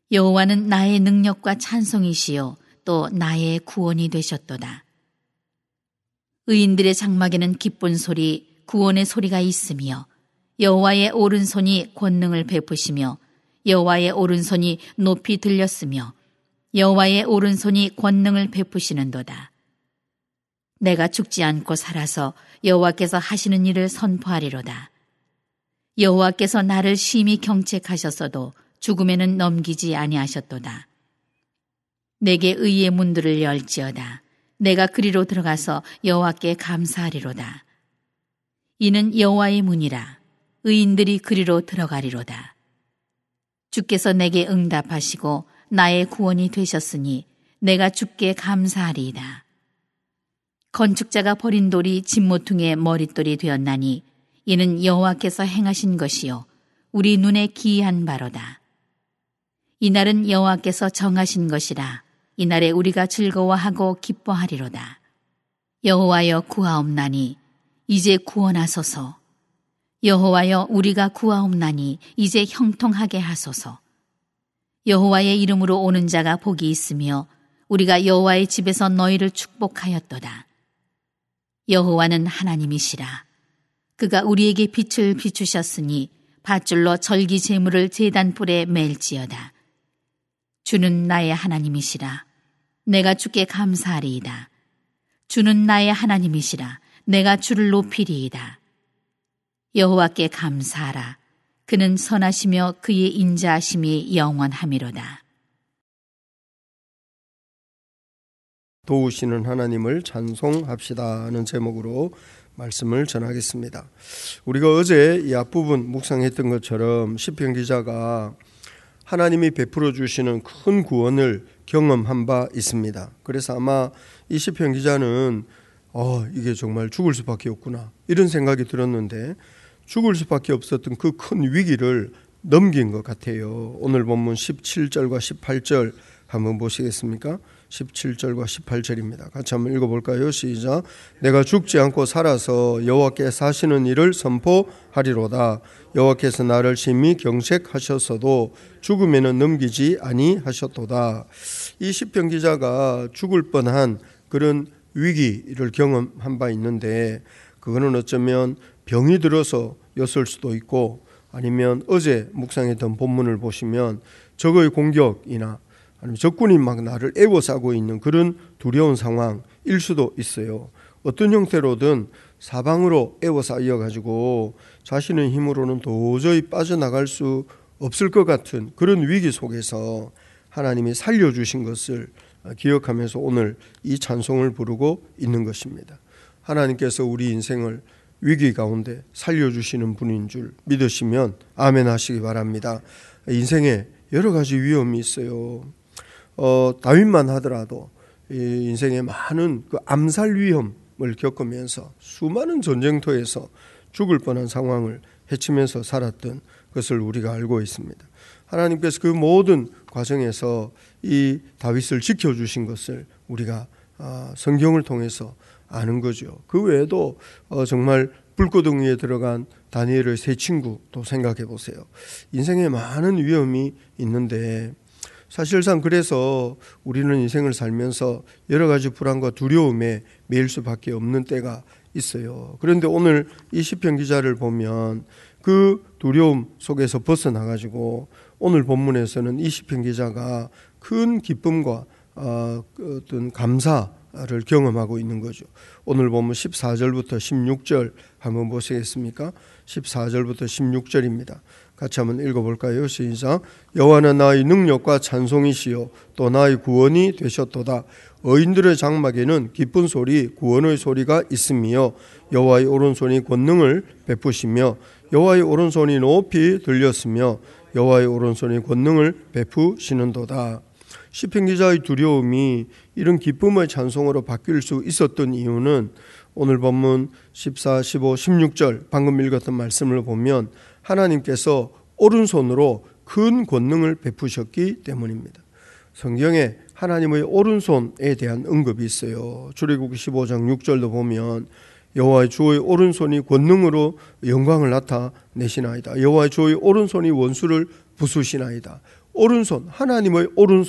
여호와는 나의 능력과 찬송이시요 또 나의 구원이 되셨도다. 의인들의 장막에는 기쁜 소리, 구원의 소리가 있으며 여호와의 오른손이 권능을 베푸시며 여호와의 오른손이 높이 들렸으며 여호와의 오른손이 권능을 베푸시는도다. 내가 죽지 않고 살아서 여호와께서 하시는 일을 선포하리로다. 여호와께서 나를 심히 경책하셨어도 죽음에는 넘기지 아니하셨도다. 내게 의의 문들을 열지어다. 내가 그리로 들어가서 여호와께 감사하리로다. 이는 여호와의 문이라. 의인들이 그리로 들어가리로다. 주께서 내게 응답하시고 나의 구원이 되셨으니 내가 주께 감사하리이다. 건축자가 버린 돌이 진모퉁이의 머릿돌이 되었나니 이는 여호와께서 행하신 것이요 우리 눈에 기이한 바로다. 이날은 여호와께서 정하신 것이라. 이날에 우리가 즐거워하고 기뻐하리로다. 여호와여 구하옵나니 이제 구원하소서. 여호와여 우리가 구하옵나니 이제 형통하게 하소서. 여호와의 이름으로 오는 자가 복이 있으며 우리가 여호와의 집에서 너희를 축복하였도다. 여호와는 하나님이시라. 그가 우리에게 빛을 비추셨으니 밧줄로 절기 제물을 제단불에 맬지어다. 주는 나의 하나님이시라. 내가 주께 감사하리이다. 주는 나의 하나님이시라. 내가 주를 높이리이다. 여호와께 감사하라. 그는 선하시며 그의 인자하심이 영원하미로다. 도우시는 하나님을 찬송합시다 하는 제목으로 말씀을 전하겠습니다. 우리가 어제 이 앞부분 묵상했던 것처럼 시편 기자가 하나님이 베풀어 주시는 큰 구원을 경험한 바 있습니다. 그래서 아마 이 시편 기자는 이게 정말 죽을 수밖에 없구나 이런 생각이 들었는데 죽을 수밖에 없었던 그 큰 위기를 넘긴 것 같아요. 오늘 본문 17절과 18절 한번 보시겠습니까? 17절과 18절입니다. 같이 한번 읽어볼까요? 시작. 내가 죽지 않고 살아서 여호와께 사시는 일을 선포하리로다. 여호와께서 나를 심히 경책하셨어도 죽음에는 넘기지 아니하셨도다. 이 시편 기자가 죽을 뻔한 그런 위기를 경험한 바 있는데 그거는 어쩌면 병이 들어서 였을 수도 있고 아니면 어제 묵상했던 본문을 보시면 적의 공격이나 아니면 적군이 막 나를 에워싸고 있는 그런 두려운 상황일 수도 있어요. 어떤 형태로든 사방으로 에워싸여 가지고 자신의 힘으로는 도저히 빠져나갈 수 없을 것 같은 그런 위기 속에서 하나님이 살려주신 것을 기억하면서 오늘 이 찬송을 부르고 있는 것입니다. 하나님께서 우리 인생을 위기 가운데 살려주시는 분인 줄 믿으시면 아멘 하시기 바랍니다. 인생에 여러 가지 위험이 있어요. 다윗만 하더라도 인생에 많은 그 암살 위험을 겪으면서 수많은 전쟁터에서 죽을 뻔한 상황을 헤치면서 살았던 것을 우리가 알고 있습니다. 하나님께서 그 모든 과정에서 이 다윗을 지켜주신 것을 우리가 성경을 통해서 아는 거죠. 그 외에도 정말 불구덩 위에 들어간 다니엘의 세 친구도 생각해 보세요. 인생에 많은 위험이 있는데 사실상 그래서 우리는 인생을 살면서 여러 가지 불안과 두려움에 매일 수밖에 없는 때가 있어요. 그런데 오늘 이 시편 기자를 보면 그 두려움 속에서 벗어나가지고 오늘 본문에서는 이 시편 기자가 큰 기쁨과 어떤 감사를 경험하고 있는 거죠. 오늘 보면 14절부터 16절 한번 보시겠습니까? 14절부터 16절입니다. 같이 한번 읽어볼까요? 시작. 여호와는 나의 능력과 찬송이시요 또 나의 구원이 되셨도다. 의인들의 장막에는 기쁜 소리 구원의 소리가 있으며 여호와의 오른손이 권능을 베푸시며 여호와의 오른손이 높이 들렸으며 여호와의 오른손이 권능을 베푸시는도다. 시편 기자의 두려움이 이런 기쁨의 찬송으로 바뀔 수 있었던 이유는 오늘 본문 14, 15, 16절 방금 읽었던 말씀을 보면 하나님께서 오른손으로 큰 권능을 베푸셨기 때문입니다. 성경에 하나님의 오른손에 대한 언급이 있어요. 출애굽기 15장 6절도 보면 여호와의 주의 오른손이 권능으로 영광을 나타내시나이다. 여호와의 주의 오른손이 원수를 부수시나이다. 오른손, 하나님의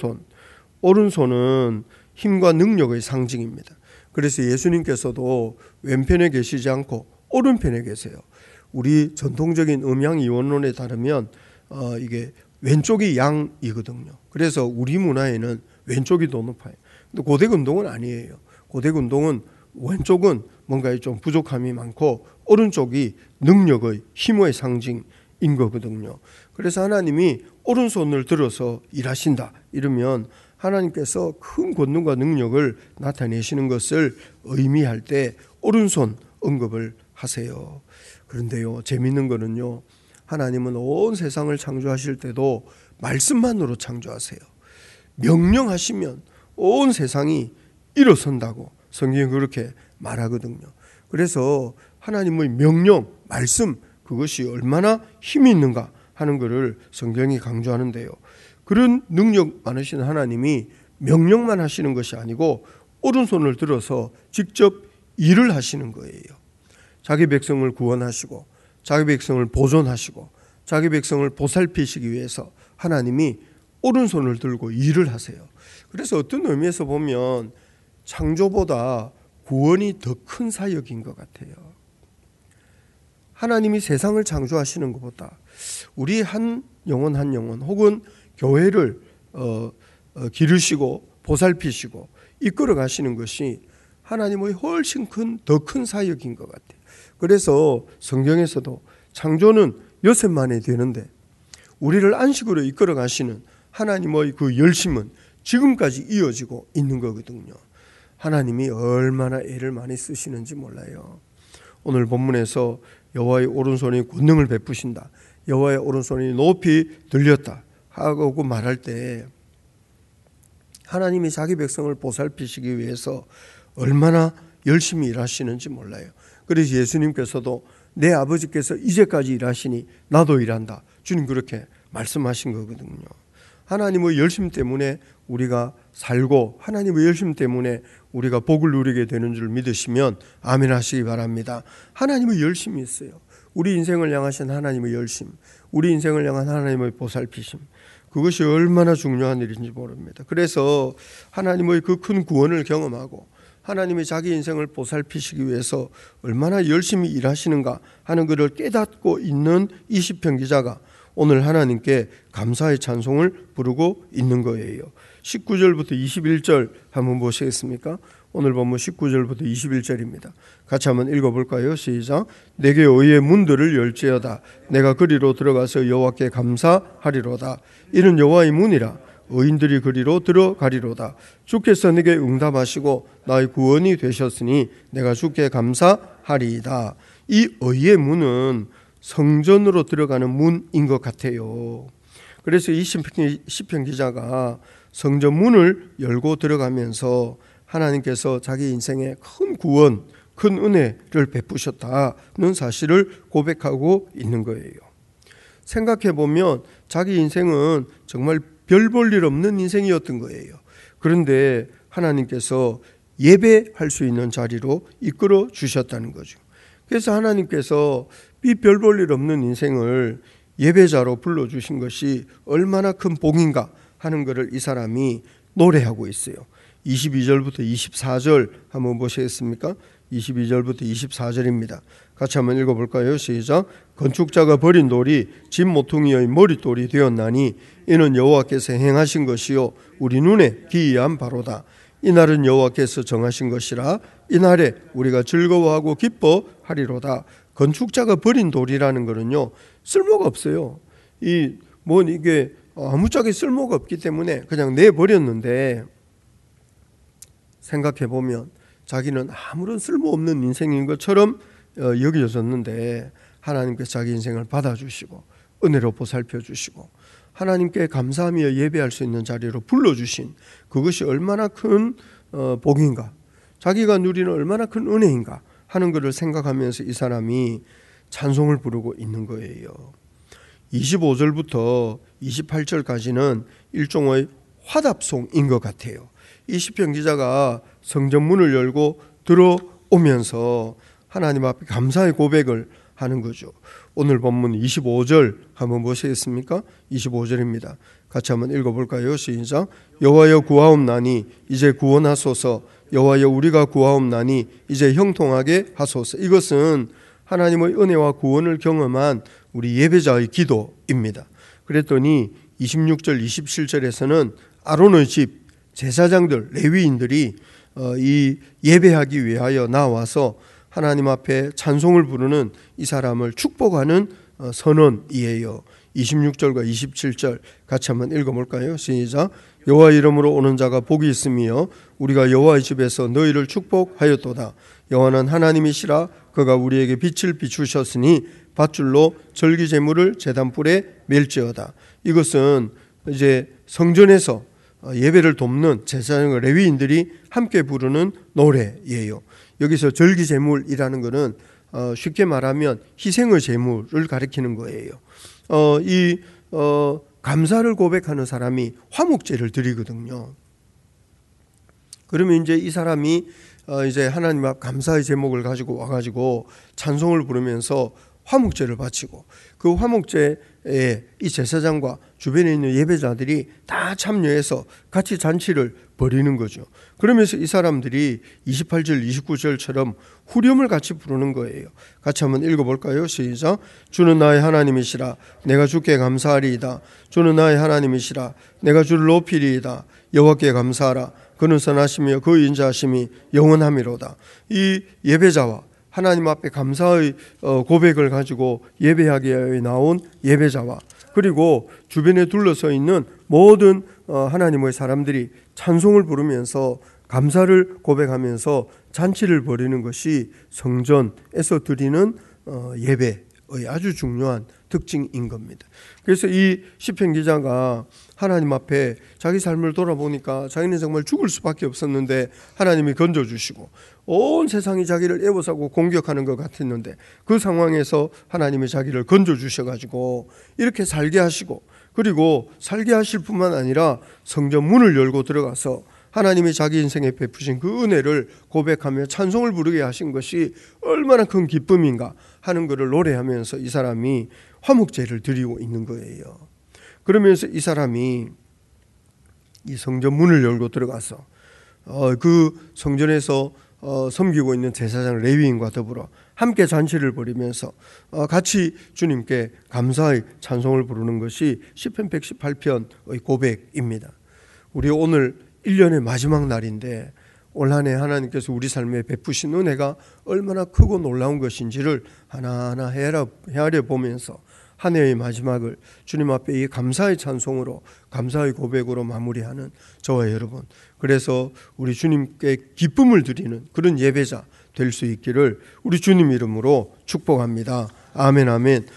오른손은 힘과 능력의 상징입니다. 그래서 예수님께서도 왼편에 계시지 않고 오른편에 계세요. 우리 전통적인 음양이원론에 따르면 이게 왼쪽이 양이거든요. 그래서 우리 문화에는 왼쪽이 더 높아요. 근데 고대 근동은 아니에요. 고대 근동은 왼쪽은 뭔가 좀 부족함이 많고 오른쪽이 능력의 힘의 상징인 거거든요. 그래서 하나님이 오른손을 들어서 일하신다 이러면 하나님께서 큰 권능과 능력을 나타내시는 것을 의미할 때 오른손 언급을 하세요. 그런데요, 재미있는 거는요, 하나님은 온 세상을 창조하실 때도 말씀만으로 창조하세요. 명령하시면 온 세상이 일어선다고 성경이 그렇게 말하거든요. 그래서 하나님의 명령, 말씀, 그것이 얼마나 힘이 있는가 하는 것을 성경이 강조하는데요. 그런 능력 많으신 하나님이 명령만 하시는 것이 아니고 오른손을 들어서 직접 일을 하시는 거예요. 자기 백성을 구원하시고 자기 백성을 보존하시고 자기 백성을 보살피시기 위해서 하나님이 오른손을 들고 일을 하세요. 그래서 어떤 의미에서 보면 창조보다 구원이 더 큰 사역인 것 같아요. 하나님이 세상을 창조하시는 것보다 우리 한 영혼 한 영혼 혹은 교회를 기르시고 보살피시고 이끌어 가시는 것이 하나님의 훨씬 더 큰 사역인 것 같아요. 그래서 성경에서도 창조는 여섯 만에 되는데 우리를 안식으로 이끌어 가시는 하나님의 그 열심은 지금까지 이어지고 있는 거거든요. 하나님이 얼마나 애를 많이 쓰시는지 몰라요. 오늘 본문에서 여호와의 오른손이 권능을 베푸신다, 여호와의 오른손이 높이 들렸다 하고 말할 때 하나님이 자기 백성을 보살피시기 위해서 얼마나 열심히 일하시는지 몰라요. 그래서 예수님께서도 내 아버지께서 이제까지 일하시니 나도 일한다, 주님 그렇게 말씀하신 거거든요. 하나님의 열심 때문에 우리가 살고 하나님의 열심 때문에 우리가 복을 누리게 되는 줄 믿으시면 아멘 하시기 바랍니다. 하나님의 열심이 있어요. 우리 인생을 향하신 하나님의 열심, 우리 인생을 향한 하나님의 보살피심, 그것이 얼마나 중요한 일인지 모릅니다. 그래서 하나님의 그 큰 구원을 경험하고 하나님이 자기 인생을 보살피시기 위해서 얼마나 열심히 일하시는가 하는 것을 깨닫고 있는 이 시편 기자가 오늘 하나님께 감사의 찬송을 부르고 있는 거예요. 19절부터 21절 한번 보시겠습니까? 오늘 본문 19절부터 21절입니다. 같이 한번 읽어볼까요? 시작. 내게 의의 문들을 열지어다. 내가 그리로 들어가서 여호와께 감사하리로다. 이는 여호와의 문이라. 의인들이 그리로 들어가리로다. 주께서 내게 응답하시고 나의 구원이 되셨으니 내가 주께 감사하리이다. 이 의의 문은 성전으로 들어가는 문인 것 같아요. 그래서 이 시편 기자가 성전 문을 열고 들어가면서 하나님께서 자기 인생에 큰 구원, 큰 은혜를 베푸셨다는 사실을 고백하고 있는 거예요. 생각해보면 자기 인생은 정말 별 볼 일 없는 인생이었던 거예요. 그런데 하나님께서 예배할 수 있는 자리로 이끌어 주셨다는 거죠. 그래서 하나님께서 이 별 볼 일 없는 인생을 예배자로 불러주신 것이 얼마나 큰 복인가 하는 것을 이 사람이 노래하고 있어요. 22절부터 24절 한번 보시겠습니까? 22절부터 24절입니다. 같이 한번 읽어볼까요? 시작. 건축자가 버린 돌이 집 모퉁이의 머릿돌이 되었나니 이는 여호와께서 행하신 것이요 우리 눈에 기이한 바로다. 이날은 여호와께서 정하신 것이라 이날에 우리가 즐거워하고 기뻐하리로다. 건축자가 버린 돌이라는 것은요 쓸모가 없어요. 이게 아무짝에 쓸모가 없기 때문에 그냥 내버렸는데 생각해보면 자기는 아무런 쓸모없는 인생인 것처럼 여겨졌는데 하나님께서 자기 인생을 받아주시고 은혜로 보살펴주시고 하나님께 감사하며 예배할 수 있는 자리로 불러주신 그것이 얼마나 큰 복인가, 자기가 누리는 얼마나 큰 은혜인가 하는 것을 생각하면서 이 사람이 찬송을 부르고 있는 거예요. 25절부터 28절까지는 일종의 화답송인 것 같아요. 이 시편 기자가 성전 문을 열고 들어오면서 하나님 앞에 감사의 고백을 하는 거죠. 오늘 본문 25절 한번 보시겠습니까? 25절입니다. 같이 한번 읽어볼까요? 시작. 여호와여 구하옵나니 이제 구원하소서. 여호와여 우리가 구하옵나니 이제 형통하게 하소서. 이것은 하나님의 은혜와 구원을 경험한 우리 예배자의 기도입니다. 그랬더니 26절 27절에서는 아론의 집 제사장들 레위인들이 이 예배하기 위하여 나와서 하나님 앞에 찬송을 부르는 이 사람을 축복하는 선언이에요. 26절과 27절 같이 한번 읽어볼까요? 시작. 여호와 이름으로 오는 자가 복이 있으며 우리가 여호와의 집에서 너희를 축복하였도다. 여호와는 하나님이시라. 그가 우리에게 빛을 비추셨으니 밧줄로 절기제물을 제단불에 멜지어다. 이것은 이제 성전에서 예배를 돕는 제사장 레위인들이 함께 부르는 노래예요. 여기서 절기제물이라는 것은 쉽게 말하면 희생의 제물을 가리키는 거예요. 감사를 고백하는 사람이 화목제를 드리거든요. 그러면 이제 이 사람이 이제 하나님 앞 감사의 제목을 가지고 와가지고 찬송을 부르면서 화목제를 바치고 그 화목제에 이 제사장과 주변에 있는 예배자들이 다 참여해서 같이 잔치를 벌이는 거죠. 그러면서 이 사람들이 28절 29절처럼 후렴을 같이 부르는 거예요. 같이 한번 읽어볼까요? 시작. 주는 나의 하나님이시라. 내가 주께 감사하리이다. 주는 나의 하나님이시라. 내가 주를 높이리이다. 여호와께 감사하라. 그는 선하시며 그 인자하심이 영원하미로다. 이 예배자와 하나님 앞에 감사의 고백을 가지고 예배하기에 나온 예배자와 그리고 주변에 둘러서 있는 모든 하나님의 사람들이 찬송을 부르면서 감사를 고백하면서 잔치를 벌이는 것이 성전에서 드리는 예배의 아주 중요한 특징인 겁니다. 그래서 이 시편 기자가 하나님 앞에 자기 삶을 돌아보니까 자기는 정말 죽을 수밖에 없었는데 하나님이 건져주시고 온 세상이 자기를 애워싸고 공격하는 것 같았는데 그 상황에서 하나님이 자기를 건져주셔가지고 이렇게 살게 하시고 그리고 살게 하실 뿐만 아니라 성전 문을 열고 들어가서 하나님이 자기 인생에 베푸신 그 은혜를 고백하며 찬송을 부르게 하신 것이 얼마나 큰 기쁨인가 하는 것을 노래하면서 이 사람이 화목제를 드리고 있는 거예요. 그러면서 이 사람이 이 성전 문을 열고 들어가서 그 성전에서 섬기고 있는 제사장 레위인과 더불어 함께 잔치를 벌이면서 같이 주님께 감사의 찬송을 부르는 것이 시편 118편의 고백입니다. 우리 오늘 1년의 마지막 날인데 올 한 해 하나님께서 우리 삶에 베푸신 은혜가 얼마나 크고 놀라운 것인지를 하나하나 헤아려 보면서 한 해의 마지막을 주님 앞에 이 감사의 찬송으로 감사의 고백으로 마무리하는 저와 여러분, 그래서 우리 주님께 기쁨을 드리는 그런 예배자 될 수 있기를 우리 주님 이름으로 축복합니다. 아멘 아멘.